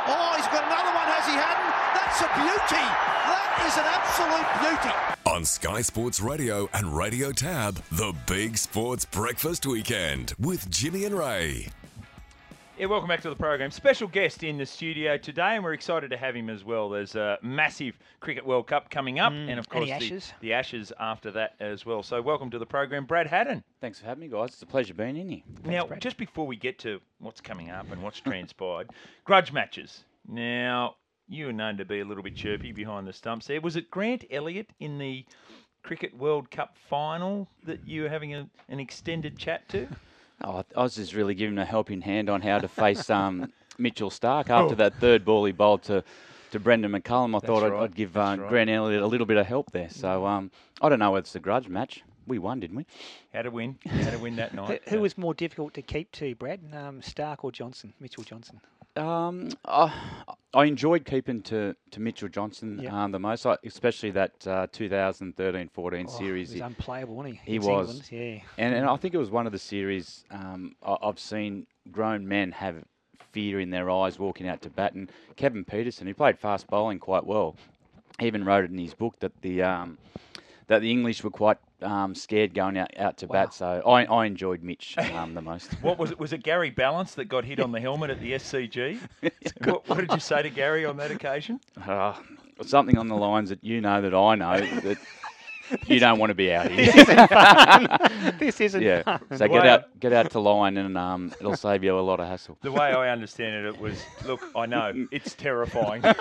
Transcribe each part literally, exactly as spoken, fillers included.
Oh, he's got another one, has he, Haddon? That's a beauty. That is an absolute beauty. On Sky Sports Radio and Radio Tab, the Big Sports Breakfast Weekend with Jimmy and Ray. Yeah, welcome back to the program. Special guest in the studio today, and we're excited to have him as well. There's a massive Cricket World Cup coming up, mm, and of course and the, Ashes. The, the Ashes after that as well. So welcome to the program, Brad Haddon. Thanks for having me, guys. It's a pleasure being in here. Now, Thanks, just before we get to what's coming up and what's transpired, grudge matches. Now, you are known to be a little bit chirpy behind the stumps there. Was it Grant Elliott in the Cricket World Cup final that you were having a, an extended chat to? Oh, I was just really giving a helping hand on how to face um, Mitchell Starc after oh. that third ball he bowled to, to Brendan McCullum. I That's thought I'd, right. I'd give uh, right. Grant Elliott a little bit of help there. So um, I don't know whether it's a grudge match. We won, didn't we? How to win? How to win that night? Who, who was more difficult to keep to, Brad? Um, Starc or Johnson? Mitchell Johnson? Um, I, I enjoyed keeping to, to Mitchell Johnson yep. um, the most, I, especially that uh, two thousand thirteen fourteen oh, series. He was unplayable, wasn't he? He It's was. England, yeah. And, and I think it was one of the series um, I, I've seen grown men have fear in their eyes walking out to bat. And Kevin Peterson, who played fast bowling quite well, even wrote it in his book that the um, that the English were quite um, scared going out, out to wow. bat. So I, I enjoyed Mitch um, the most. What was it? Was it Gary Balance that got hit on the helmet at the S C G? what, what did you say to Gary on that occasion? Uh, something on the lines that you know that I know that you don't want to be out here. This isn't fun. This isn't yeah. fun. So get out, get out to line, and um, it'll save you a lot of hassle. The way I understand it, it was, look, I know it's terrifying. Get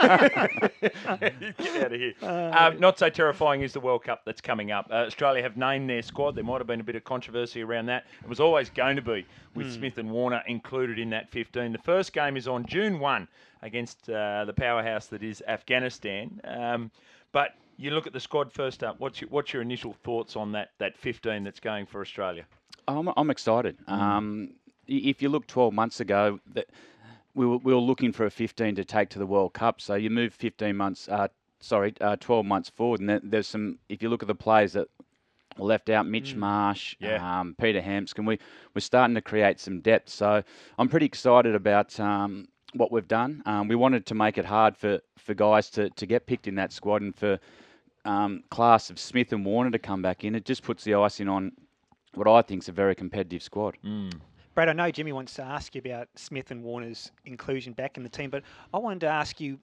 out of here. Um, not so terrifying is the World Cup that's coming up. Uh, Australia have named their squad. There might have been a bit of controversy around that. It was always going to be with mm. Smith and Warner included in that fifteen. The first game is on June first against uh, the powerhouse that is Afghanistan. Um, but you look at the squad first up. What's your, what's your initial thoughts on that that fifteen that's going for Australia? I'm, I'm excited. Mm. Um, if you look twelve months ago, that we were, we were looking for a fifteen to take to the World Cup. So you move fifteen months, uh, sorry, uh, twelve months forward, and there's some. If you look at the players that were left out, Mitch mm. Marsh, yeah. um, Peter Hampscombe, we we're starting to create some depth. So I'm pretty excited about Um, what we've done. Um, we wanted to make it hard for, for guys to, to get picked in that squad, and for um, class of Smith and Warner to come back in. It just puts the icing on what I think is a very competitive squad. Mm. Brad, I know Jimmy wants to ask you about Smith and Warner's inclusion back in the team, but I wanted to ask you,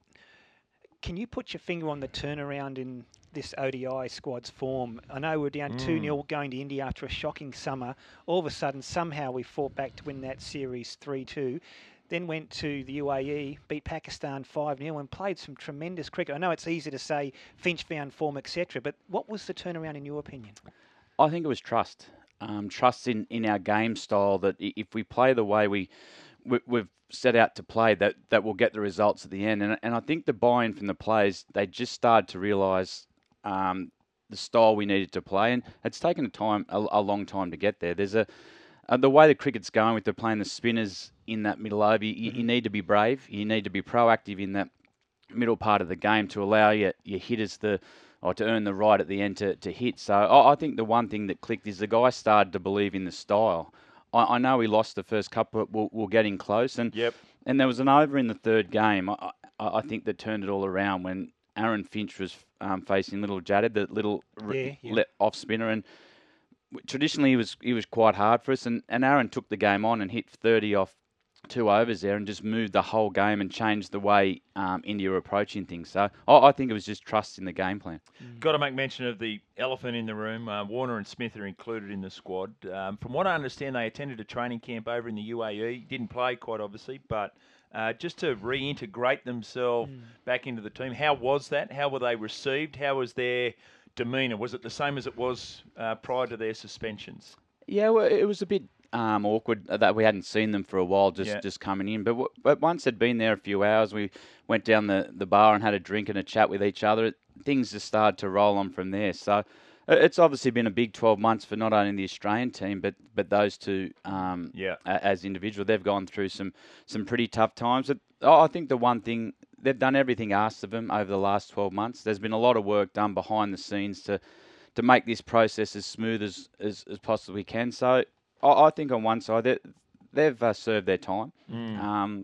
can you put your finger on the turnaround in this O D I squad's form? I know we're down two Mm. nil going to India after a shocking summer. All of a sudden, somehow we fought back to win that series three two. Then went to the U A E, beat Pakistan five nil and played some tremendous cricket. I know it's easy to say Finch found form, et cetera, but what was the turnaround in your opinion? I think it was trust. Um, trust in, in our game style, that if we play the way we, we, we've set out to play, that, that we'll get the results at the end. And, and I think the buy-in from the players, they just started to realise um, the style we needed to play. And it's taken a, time, a, a long time to get there. There's a Uh, the way the cricket's going with the playing the spinners in that middle over, you, mm-hmm. you need to be brave. You need to be proactive in that middle part of the game to allow your, your hitters the, or to earn the right at the end to, to hit. So I, I think the one thing that clicked is the guys started to believe in the style. I, I know we lost the first couple, but we're, we're getting close. And yep. and there was an over in the third game, I, I, I think, that turned it all around when Aaron Finch was um, facing little Jadded, the little yeah, yeah. let off spinner. And traditionally, he was he was quite hard for us, and, and Aaron took the game on and hit thirty off two overs there and just moved the whole game and changed the way um, India were approaching things. So I, I think it was just trust in the game plan. Mm. Got to make mention of the elephant in the room. Uh, Warner and Smith are included in the squad. Um, from what I understand, they attended a training camp over in the U A E. Didn't play, quite obviously, but uh, just to reintegrate themselves mm. back into the team. How was that? How were they received? How was their demeanour? Was it the same as it was uh, prior to their suspensions? Yeah, well, it was a bit um, awkward that we hadn't seen them for a while, just, yeah. just coming in. But, w- but once they'd been there a few hours, we went down the, the bar and had a drink and a chat with each other. Things just started to roll on from there. So it's obviously been a big twelve months for not only the Australian team, but but those two um, yeah. as individuals. They've gone through some, some pretty tough times. But I think the one thing, they've done everything asked of them over the last twelve months. There's been a lot of work done behind the scenes to to make this process as smooth as, as, as possibly can. So I, I think on one side, they've uh, served their time. Mm. Um,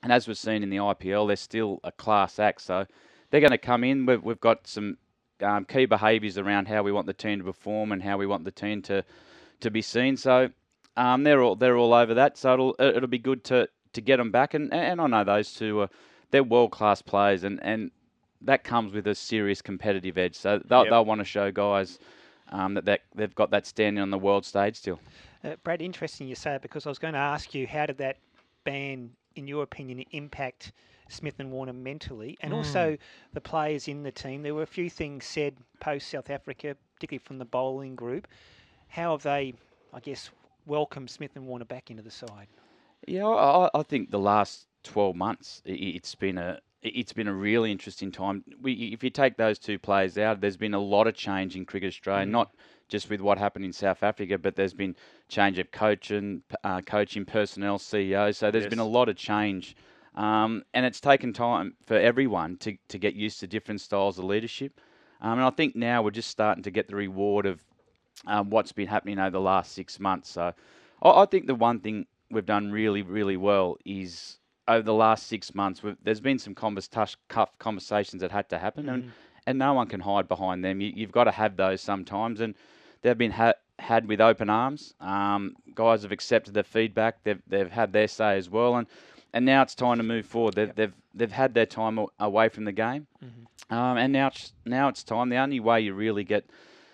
And as we've seen in the I P L, they're still a class act. So they're going to come in. We've, we've got some um, key behaviours around how we want the team to perform and how we want the team to to be seen. So um, they're all they're all over that. So it'll it'll be good to, to get them back. And and I know those two are they're world class players, and, and that comes with a serious competitive edge. So they'll Yep. they'll want to show guys um, that, that they've got that standing on the world stage still. Uh, Brad, interesting you say it, because I was going to ask you, how did that ban, in your opinion, impact Smith and Warner mentally, and also the players in the team? There were a few things said post South Africa, particularly from the bowling group. How have they, I guess, welcomed Smith and Warner back into the side? Yeah, I, I think the last twelve months, it, it's been a it's been a really interesting time. We, if you take those two players out, there's been a lot of change in Cricket Australia, not just with what happened in South Africa, but there's been change of coaching, uh, coaching personnel, C E Os. So there's Yes. been a lot of change, um, and it's taken time for everyone to, to get used to different styles of leadership. Um, and I think now we're just starting to get the reward of um, what's been happening over the last six months. So I, I think the one thing we've done really, really well is over the last six months, we've, there's been some convers, tough, tough conversations that had to happen, and, and no one can hide behind them. You, you've got to have those sometimes, and they've been ha- had with open arms. Um, guys have accepted the feedback. They've they've had their say as well, and and now it's time to move forward. They've they've, they've had their time a- away from the game, um, and now it's, now it's time. The only way you really get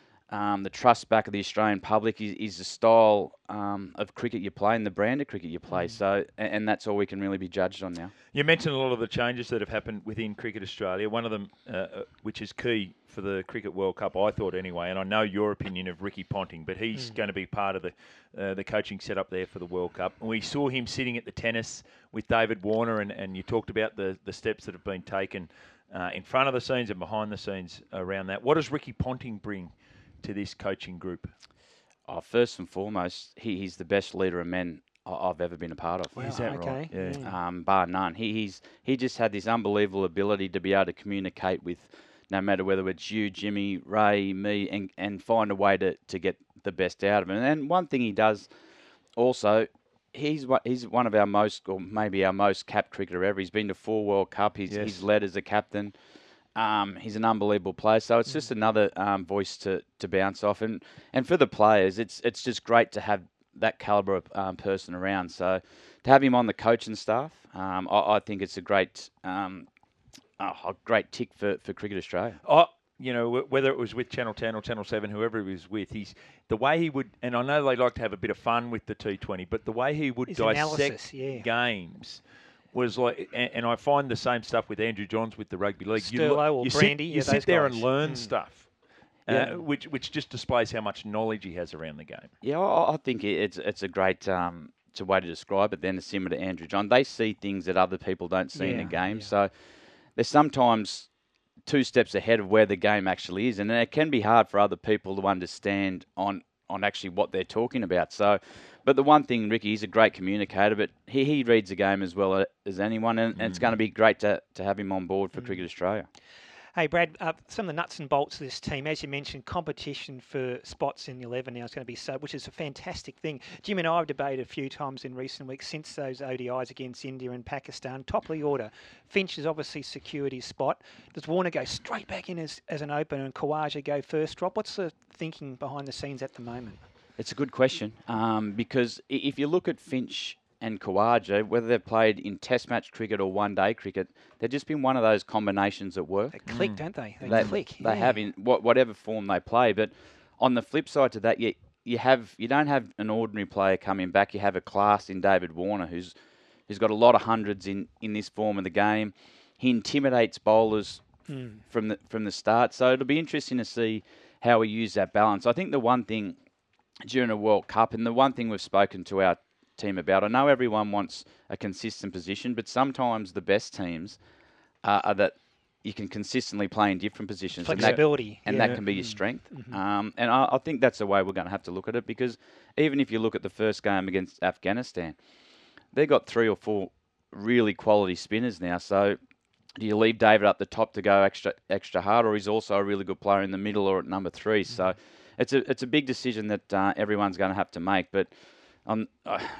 Um, the trust back of the Australian public is, is the style um, of cricket you play and the brand of cricket you play. So, and, and that's all we can really be judged on now. You mentioned a lot of the changes that have happened within Cricket Australia. One of them, uh, uh, which is key for the Cricket World Cup, I thought anyway, and I know your opinion of Ricky Ponting, but he's going to be part of the uh, the coaching setup there for the World Cup. And we saw him sitting at the tennis with David Warner, and, and you talked about the, the steps that have been taken uh, in front of the scenes and behind the scenes around that. What does Ricky Ponting bring to this coaching group? Oh, first and foremost, he, he's the best leader of men I- I've ever been a part of. Wow, Is that okay. right? Yeah. Yeah. Um, bar none. He, he's he just had this unbelievable ability to be able to communicate with no matter whether it's you, Jimmy, Ray, me, and, and find a way to, to get the best out of him. And one thing he does also, he's one- he's one of our most, or maybe our most capped cricketer ever. He's been to four World Cup. He's, Yes. he's led as a captain. Um, he's an unbelievable player. So it's just another um, voice to, to bounce off. And, and for the players, it's it's just great to have that calibre of um, person around. So to have him on the coaching staff, um, I, I think it's a great um, oh, a great tick for, for Cricket Australia. Oh, you know, wh- whether it was with Channel ten or Channel seven, whoever he was with, he's the way he would, and I know they like to have a bit of fun with the T twenty, but the way he would His dissect analysis, yeah. games was like, and, and I find the same stuff with Andrew Johns with the rugby league. you Sterlo lo- or you Brandy, sit, yeah, you those sit there and guys. learn Mm. stuff, uh, Yeah. which which just displays how much knowledge he has around the game. Yeah, I I think it- it's it's a great um, it's a way to describe it. Then similar to Andrew John, they see things that other people don't see in the Yeah, game. yeah. So they're sometimes two steps ahead of where the game actually is, and it can be hard for other people to understand on on actually what they're talking about. So, but the one thing, Ricky, he's a great communicator, but he, he reads the game as well as anyone, and, and it's going to be great to, to have him on board for Cricket Australia. Hey, Brad, uh, some of the nuts and bolts of this team, as you mentioned, competition for spots in eleven now is going to be so, which is a fantastic thing. Jim and I have debated a few times in recent weeks since those O D Is against India and Pakistan. Top of the order. Finch has obviously secured his spot. Does Warner go straight back in as, as an opener and Khawaja go first drop? What's the thinking behind the scenes at the moment? It's a good question um, because i- if you look at Finch and Khawaja, whether they've played in Test match cricket or one day cricket, they've just been one of those combinations that work. They click, don't they? They, They, click. they yeah. have in what, whatever form they play. But on the flip side to that, you you have you don't have an ordinary player coming back. You have a class in David Warner who's who's got a lot of hundreds in, in this form of the game. He intimidates bowlers from the from the start. So it'll be interesting to see how we use that balance. I think the one thing during a World Cup, and the one thing we've spoken to our team about, I know everyone wants a consistent position, but sometimes the best teams uh, are that you can consistently play in different positions. and that- Flexibility. and yeah. that can be your strength. Um, and I, I think that's the way we're going to have to look at it, because even if you look at the first game against Afghanistan, they got three or four really quality spinners now. So do you leave David up the top to go extra extra hard, or he's also a really good player in the middle or at number three? So it's a it's a big decision that uh, everyone's going to have to make. But um, uh,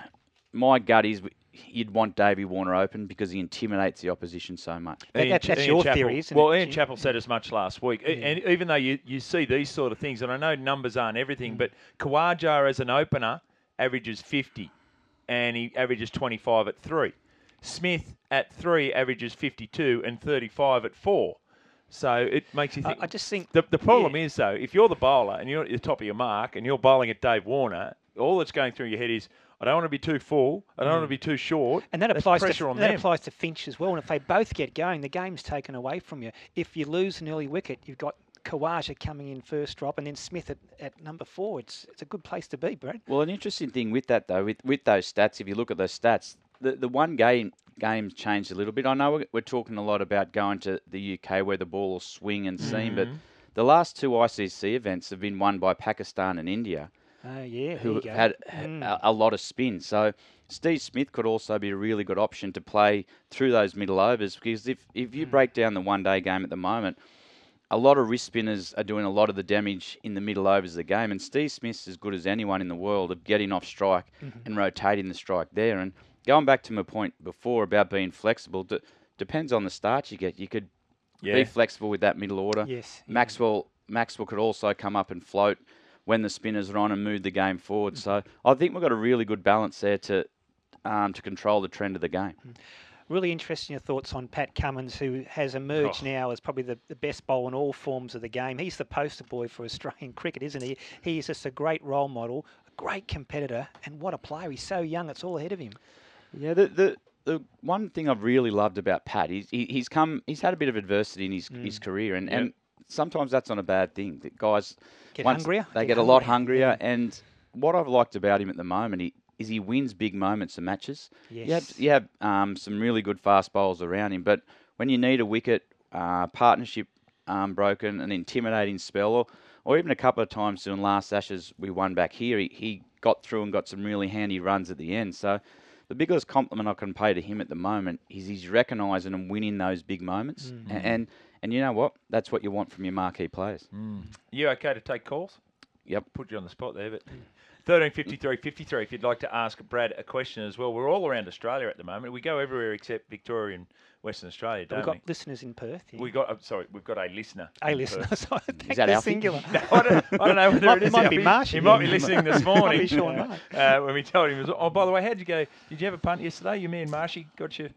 my gut is you'd want Davey Warner open because he intimidates the opposition so much. That- Ian that's Ch- that's Ian your Chappell- theory, isn't well, it, Ian Jim? Chappell said as much last week. Yeah. And even though you, you see these sort of things, and I know numbers aren't everything, Mm. but Kawaja as an opener averages fifty, and he averages twenty-five at three. Smith at three averages fifty-two and thirty-five at four. So it makes you I, think. I just think The, the problem yeah. is, though, if you're the bowler and you're at the top of your mark and you're bowling at Dave Warner, all that's going through your head is, I don't want to be too full. I don't want to be too short. And that There's applies pressure to on that them. applies to Finch as well. And if they both get going, the game's taken away from you. If you lose an early wicket, you've got Kawaja coming in first drop, and then Smith at, at number four. It's it's a good place to be, Brad. Well, an interesting thing with that, though, with, with those stats, if you look at those stats, the, the one game game's changed a little bit. I know we're, we're talking a lot about going to the U K where the ball will swing and seam, but the last two I C C events have been won by Pakistan and India, Oh yeah, who there you have go. had Mm. a, a lot of spin. So Steve Smith could also be a really good option to play through those middle overs, because if, if you break down the one-day game at the moment, a lot of wrist spinners are doing a lot of the damage in the middle overs of the game, and Steve Smith's as good as anyone in the world of getting off strike and rotating the strike there. And going back to my point before about being flexible, d- depends on the start you get. You could Yeah. be flexible with that middle order. Yes, yeah. Maxwell Maxwell could also come up and float when the spinners are on and move the game forward. So I think we've got a really good balance there to um, to control the trend of the game. Really interesting your thoughts on Pat Cummins, who has emerged Oh. now as probably the, the best bowler in all forms of the game. He's the poster boy for Australian cricket, isn't he? He's just a great role model, a great competitor, and what a player. He's so young, it's all ahead of him. Yeah, the the, the one thing I've really loved about Pat is he, he's come he's had a bit of adversity in his, his career, and, and sometimes that's not a bad thing. The guys Get once hungrier? They Get get, a lot hungrier, hungrier, and what I've liked about him at the moment he, is he wins big moments of matches. You have Yes. you have um, some really good fast bowlers around him, but when you need a wicket, uh, partnership um, broken, an intimidating spell, or, or even a couple of times during last Ashes we won back here, he, he got through and got some really handy runs at the end. So the biggest compliment I can pay to him at the moment is he's recognising and winning those big moments. Mm. And, and and you know what? That's what you want from your marquee players. You okay to take calls? Yep. Put you on the spot there, but thirteen fifty-three fifty-three. If you'd like to ask Brad a question as well, we're all around Australia at the moment. We go everywhere except Victoria and Western Australia, We've don't got we? listeners in Perth. Yeah. We got. Uh, sorry, we've got a listener. a in listener. Perth. So I think that they're Alfie? singular. I, don't, I don't know whether Might- it is. might him. be He- Marshy, He might be yeah. listening this Might morning. be Sean Marsh. uh, when we told him, it was, oh, by the way, how did you go? Did you have a punt yesterday? You, me, and Marshy got you.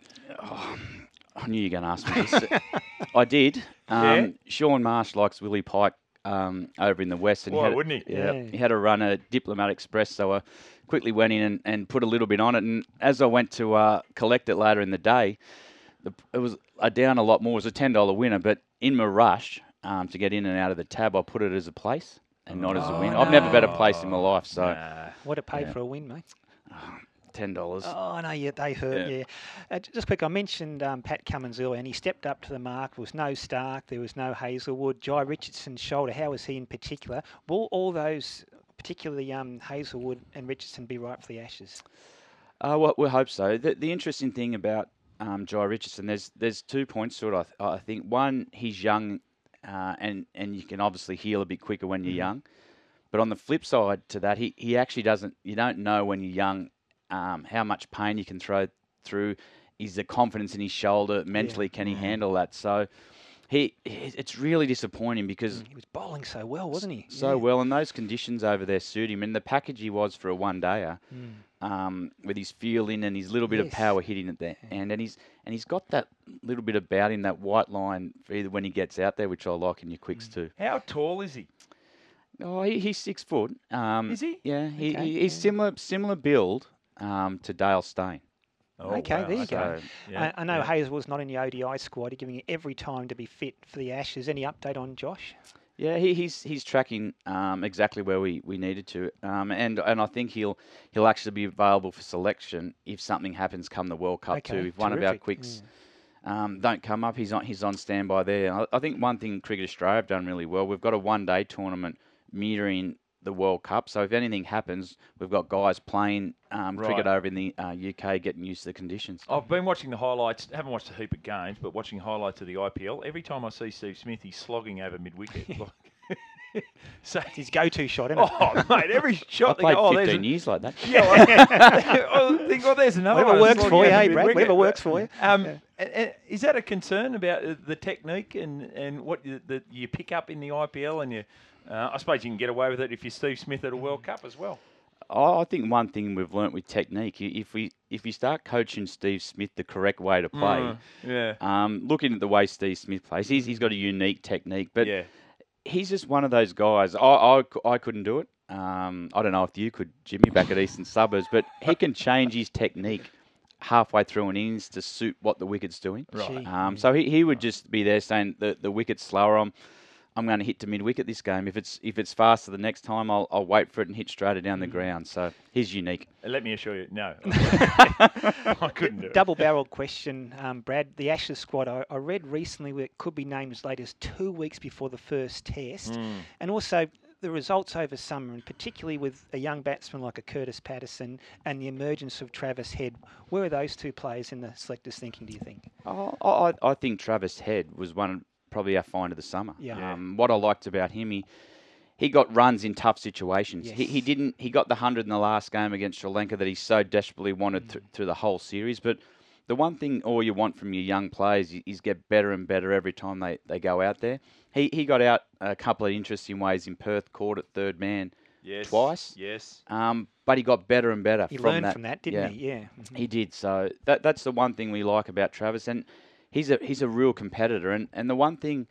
I knew you were going to ask me this. I did. Um, Yeah? Sean Marsh likes Willie Pike um, over in the west. And Why he had, wouldn't he? Yeah, Yeah. he had to run a Diplomat Express, so I quickly went in and, and put a little bit on it. And as I went to uh, collect it later in the day, the, it was uh, down a lot more. It was a ten dollar winner, but in my rush um, to get in and out of the tab, I put it as a place and not as a win. I've never bet a place in my life, so Nah. What a pay Yeah. for a win, mate. ten dollars. Oh, no, yeah, they hurt, yeah. Yeah. Uh, j- just quick, I mentioned um, Pat Cummins earlier, and he stepped up to the mark. There was no Stark, there was no Hazelwood. Jai Richardson's shoulder, how was he in particular? Will all those, particularly um, Hazelwood and Richardson, be right for the Ashes? Uh, well, we hope so. The, the interesting thing about um, Jai Richardson, there's there's two points to it. I, th- I think one, he's young, uh, and and you can obviously heal a bit quicker when you're young. But on the flip side to that, he, he actually doesn't. You don't know when you're young um, how much pain you can throw through. Is the confidence in his shoulder mentally? Can he handle that? So he it's really disappointing because He was bowling so well, wasn't he? so Yeah. well, and those conditions over there suit him. And the package he was for a one-dayer, Mm. um, with his fielding and his little bit of Yes. power hitting at the end, and he's and he's got that little bit about him, that white line for either when he gets out there, which I like in your quicks Mm. too. How tall is he? Oh, he, he's six foot. Um, Is he? Yeah, he, Okay, he he's yeah. similar similar build um, to Dale Steyn. Oh, Okay, wow, there you go. So, Yeah, I, I know yeah. Hazelwood's not in the O D I squad. You're giving him every time to be fit for the Ashes. Any update on Josh? Yeah, he, he's he's tracking um, exactly where we, we needed to, um, and and I think he'll he'll actually be available for selection if something happens come the World Cup Okay, too. If one of our terrific, quicks um, don't come up, he's on he's on standby there. I, I think one thing Cricket Australia have done really well. We've got a one day tournament mirroring the World Cup, so if anything happens, we've got guys playing um, cricket Right. over in the uh, U K, getting used to the conditions. I've been watching the highlights. Haven't watched a heap of games, but watching highlights of the I P L. Every time I see Steve Smith, he's slogging over mid wicket. like, So It's his go-to shot, isn't it? oh, mate, every I shot they played go, oh, there's fifteen a, years like that. yeah, well, oh, think, well, there's another Whatever one. works It's for you, like, hey, yeah, Brad? wicket. Whatever works for you. Um, Yeah. and, and is that a concern about uh, the technique and, and what you, that you pick up in the I P L? And you, uh, I suppose you can get away with it if you're Steve Smith at a World Cup as well. I I think one thing we've learnt with technique, i- if we if you start coaching Steve Smith the correct way to play, Mm, yeah. um, looking at the way Steve Smith plays, he's he's got a unique technique, but yeah. he's just one of those guys. I I, cou- I couldn't do it. Um, I don't know if you could, Jimmy, back at Eastern Suburbs, but he can change his technique halfway through an innings to suit what the wicket's doing. Right. Um, so he, he would just be there saying the the wicket's slower. I'm I'm going to hit to mid wicket this game. If it's if it's faster the next time, I'll I'll wait for it and hit straighter down the ground. So he's unique. Let me assure you, no. I couldn't do it. Double-barreled question, um, Brad. The Ashes squad, I, I read recently it could be named as late as two weeks before the first test. Mm. And also the results over summer, and particularly with a young batsman like a Curtis Patterson and the emergence of Travis Head. Where are those two players in the selectors' thinking, do you think? Oh, I I think Travis Head was one of probably our find of the summer. Yeah. Yeah. Um, what I liked about him, he he got runs in tough situations. He, he Yes. didn't. He got the hundred in the last game against Sri Lanka that he so desperately wanted th- through the whole series. But the one thing all you want from your young players is, is get better and better every time they, they go out there. He he got out a couple of interesting ways in Perth, caught at third man Yes. twice. Yes. Um, but he got better and better He from learned that. from that, didn't yeah. he? Yeah. Mhm. He did. So that that's the one thing we like about Travis, and he's a he's a real competitor. And, and the one thing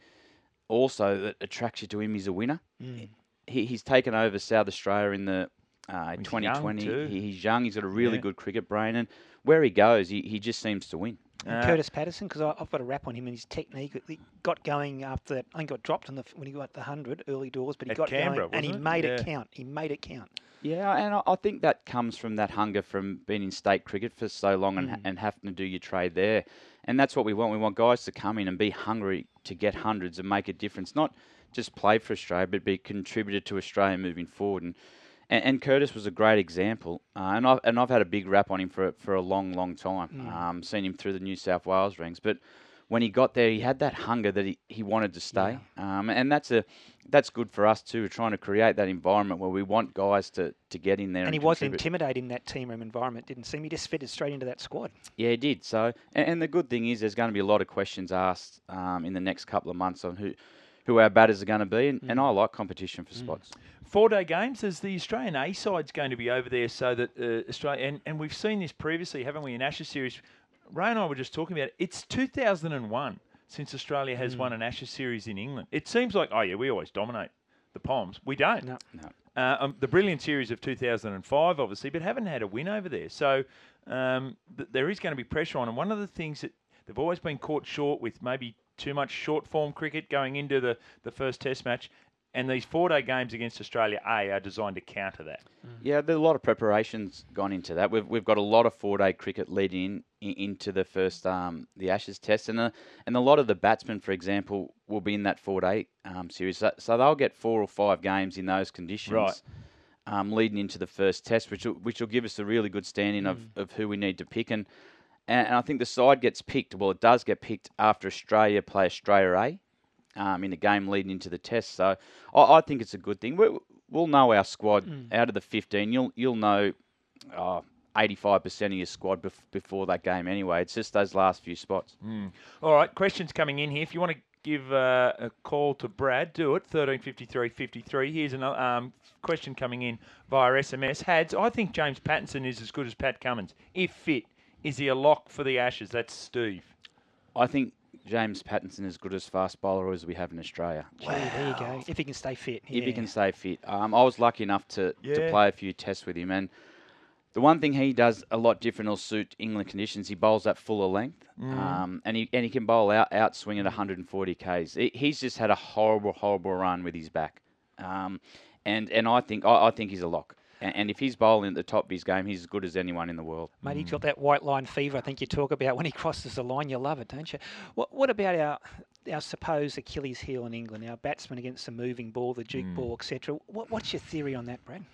also that attracts you to him, he's a winner. Mm. He, he's taken over South Australia in the uh, He's young twenty twenty. too. He, he's young. He's got a really Yeah. good cricket brain, and where he goes, he, he just seems to win. And Uh, Curtis Patterson, because I've got a rap on him and his technique. He got going after that. I think got dropped on the when he got the hundred early doors, but he At got Canberra, going and he wasn't it? made it Yeah. count. He made it count. Yeah, and I, I think that comes from that hunger from being in state cricket for so long and, Mm. and having to do your trade there. And that's what we want. We want guys to come in and be hungry to get hundreds and make a difference. Not just play for Australia, but be contributor to Australia moving forward. And and, and Curtis was a great example. Uh, and, I've, and I've had a big rap on him for, for a long, long time. Mm. Um, seen him through the New South Wales ranks. But when he got there, he had that hunger that he, he wanted to stay. Um, and that's a that's good for us too, trying to create that environment where we want guys to, to get in there. And And, he wasn't contribute. intimidating that team room environment, didn't seem. He just fitted straight into that squad. Yeah, he did. So, and, and the good thing is, there's going to be a lot of questions asked um, in the next couple of months on who, who our batters are going to be, and, and I like competition for spots. Four-day games. There's the Australian A side's going to be over there, so that uh, Australia and, and we've seen this previously, haven't we? In Ashes series, Ray and I were just talking about it. It's two thousand one since Australia has won an Ashes series in England. It seems like, oh yeah, we always dominate the Poms. We don't. No. No. Uh, um, the brilliant series of two thousand five, obviously, but haven't had a win over there. So um, th- there is going to be pressure on. And one of the things that they've always been caught short with, maybe too much short form cricket going into the, the first Test match. And these four-day games against Australia A are designed to counter that. Yeah, there's a lot of preparations gone into that. We've we've got a lot of four-day cricket leading in, in, into the first um, the Ashes Test, and a, and a lot of the batsmen, for example, will be in that four-day um, series. So, so they'll get four or five games in those conditions, Right. um, leading into the first Test, which will, which will give us a really good standing of, of who we need to pick. And, and and I think the side gets picked. Well, it does get picked after Australia play Australia A. Um, in the game leading into the test, so I, I think it's a good thing. We, we'll know our squad out of the fifteen. You'll you'll know uh, eighty-five percent of your squad bef- before that game anyway. It's just those last few spots. All right, questions coming in here. If you want to give uh, a call to Brad, do it. thirteen fifty-three fifty-three. Here's another um, question coming in via S M S. Hads, I think James Pattinson is as good as Pat Cummins. If fit, is he a lock for the Ashes? That's Steve. I think James Pattinson is as good as fast bowler as we have in Australia. Gee, there you go. If he can stay fit. If he yeah. can stay fit. Um, I was lucky enough to, Yeah. to play a few tests with him, and the one thing he does a lot different will suit England conditions. He bowls that fuller length, um, and he and he can bowl out out swing at one hundred forty k's. He, he's just had a horrible horrible run with his back, um, and and I think I, I think he's a lock. And, and if he's bowling at the top of his game, he's as good as anyone in the world. Mate, he's got that white line fever I think you talk about. When he crosses the line, you love it, don't you? What What about our our supposed Achilles heel in England, our batsmen against the moving ball, the juke ball, et cetera? What, what's your theory on that, Brad?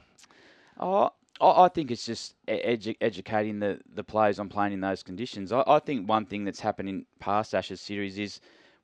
Oh, I I think it's just e- edu- educating the, the players on playing in those conditions. I, I think one thing that's happened in past Ashes series is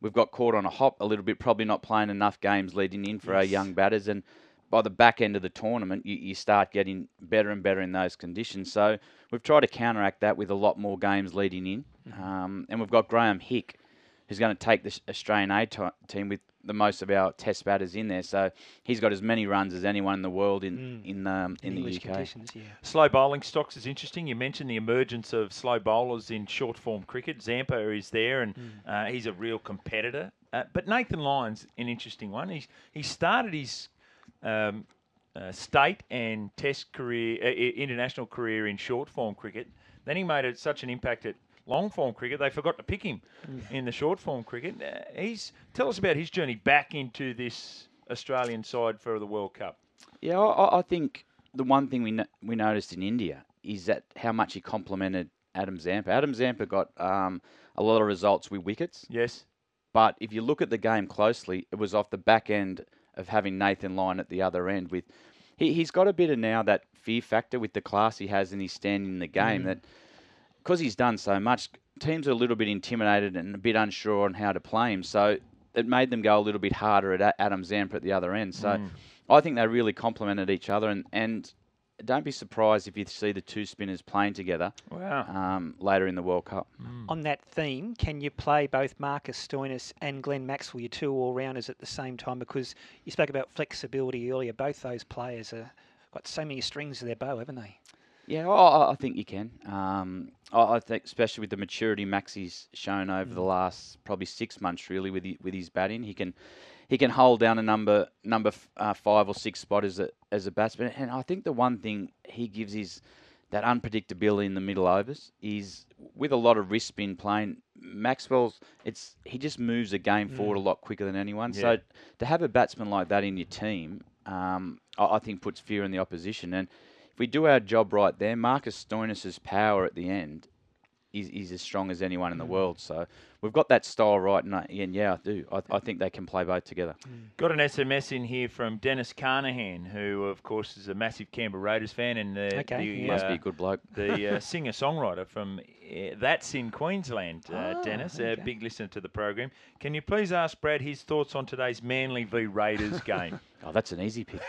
we've got caught on a hop a little bit, probably not playing enough games leading in for our Yes. young batters. And by the back end of the tournament, you, you start getting better and better in those conditions. So we've tried to counteract that with a lot more games leading in. Mm-hmm. Um, and we've got Graham Hick, who's going to take the Australian A t- team with the most of our test batters in there. So he's got as many runs as anyone in the world in Mm. in, um, in, In the English U K. conditions, yeah. Slow bowling stocks is interesting. You mentioned the emergence of slow bowlers in short form cricket. Zampa is there, and Mm. uh, he's a real competitor. Uh, but Nathan Lyon's an interesting one. He's he started his um, uh, state and Test career, uh, international career in short form cricket. Then he made it such an impact at long form cricket they forgot to pick him mm. in the short form cricket. Uh, he's tell us about his journey back into this Australian side for the World Cup. Yeah, I, I think the one thing we no- we noticed in India is that how much he complemented Adam Zampa. Adam Zampa got um, a lot of results with wickets. Yes. But if you look at the game closely, it was off the back end of having Nathan Lyon at the other end. With he, he's got a bit of now that fear factor with the class he has and his standing in the game mm. that because he's done so much, teams are a little bit intimidated and a bit unsure on how to play him. So it made them go a little bit harder at Adam Zampa at the other end. So mm. I think they really complemented each other. And, and don't be surprised if you see the two spinners playing together wow. um, later in the World Cup. Mm. On that theme, can you play both Marcus Stoinis and Glenn Maxwell, your two all-rounders, at the same time? Because you spoke about flexibility earlier. Both those players have got so many strings to their bow, haven't they? Yeah, I, I think you can. Um, I, I think, especially with the maturity Maxi's shown over mm. the last probably six months, really, with the, with his batting, he can he can hold down a number number uh, five or six spot as a as a batsman. And I think the one thing he gives is that unpredictability in the middle overs. Is with a lot of wrist spin playing, Maxwell's it's he just moves the game mm. forward a lot quicker than anyone. Yeah. So to have a batsman like that in your team, um, I, I think puts fear in the opposition. And if we do our job right there, Marcus Stoinis' power at the end is, is as strong as anyone in the world. So we've got that style right, and, I, and yeah, I do. I, I think they can play both together. Mm. Got an S M S in here from Dennis Carnahan, who, of course, is a massive Canberra Raiders fan, and the, okay, the yeah. must uh, be a good bloke. the uh, singer-songwriter from uh, That's in Queensland, uh, oh, Dennis, okay. a big listener to the program. Can you please ask Brad his thoughts on today's Manly v Raiders game? Oh, that's an easy pick.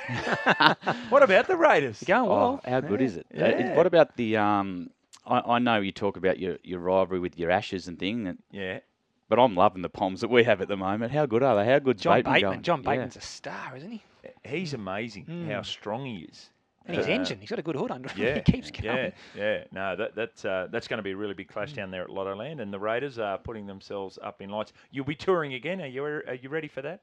What about the Raiders? Going well. Oh, how good yeah. is it? Yeah. Uh, it? What about the? Um, I, I know you talk about your, your rivalry with your Ashes and thing. And, yeah. But I'm loving the Poms that we have at the moment. How good are they? How good's John Bateman, Bateman. going? John Yeah. Bateman's a star, isn't he? He's amazing Mm. how strong he is. And his Uh, engine, he's got a good hood under him. Yeah, He keeps going. Yeah, yeah. No, that, that's uh, that's going to be a really big clash down there at Lottoland, and the Raiders are putting themselves up in lights. You'll be touring again. Are you are you ready for that?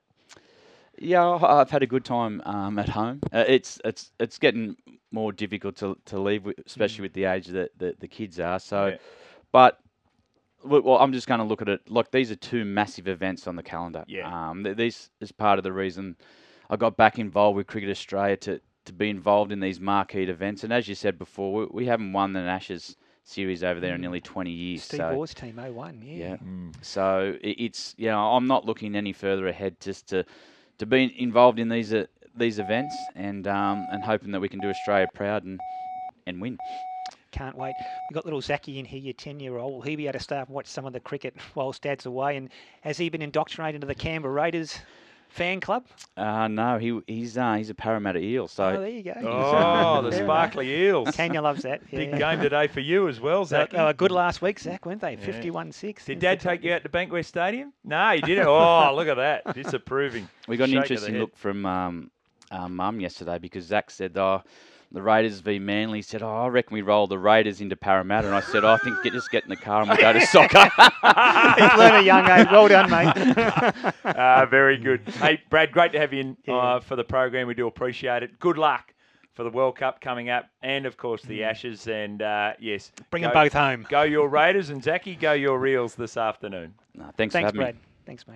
Yeah, I- I've had a good time um, at home. Uh, it's it's it's getting more difficult to to leave, with, especially Mm. with the age that the, the kids are. So, Yeah. but well, well, I'm just going to look at it like these are two massive events on the calendar. Yeah. Um, th- this is part of the reason I got back involved with Cricket Australia to to be involved in these marquee events. And as you said before, we, we haven't won an Ashes series over there in nearly twenty years. Steve so, Orr's team, oh one, yeah. yeah. Mm. So it, it's you know I'm not looking any further ahead just to to be involved in these uh, these events and um, and hoping that we can do Australia proud and and win. Can't wait. We've got little Zachy in here, your ten-year-old. Will he be able to stay up and watch some of the cricket whilst Dad's away? And has he been indoctrinated into the Canberra Raiders fan club? Uh, no, he he's uh, he's a Parramatta Eel. So Oh, there you go. Oh, the Fair sparkly eels. Tanya loves that. Yeah. Big game today for you as well, They, Zach. they were good last week, Zach, weren't they? fifty-one six. Did Dad take you out to Bankwest Stadium? No, he didn't. Oh, look at that. Disapproving. we got an Shake of the interesting head. look from um, uh, Mum yesterday because Zach said, "Oh, the Raiders v Manly." He said, "Oh, I reckon we roll the Raiders into Parramatta." And I said, oh, "I think get, just get in the car and we'll go to soccer." He's learned a young age. Well done, mate. uh, very good. Hey, Brad, great to have you in Yeah. uh, for the program. We do appreciate it. Good luck for the World Cup coming up and, of course, the Ashes. And, uh, yes. Bring go, them both home. Go your Raiders and, Zachy, go your Reels this afternoon. no, thanks, Thanks, for having me. Brad. Thanks, mate.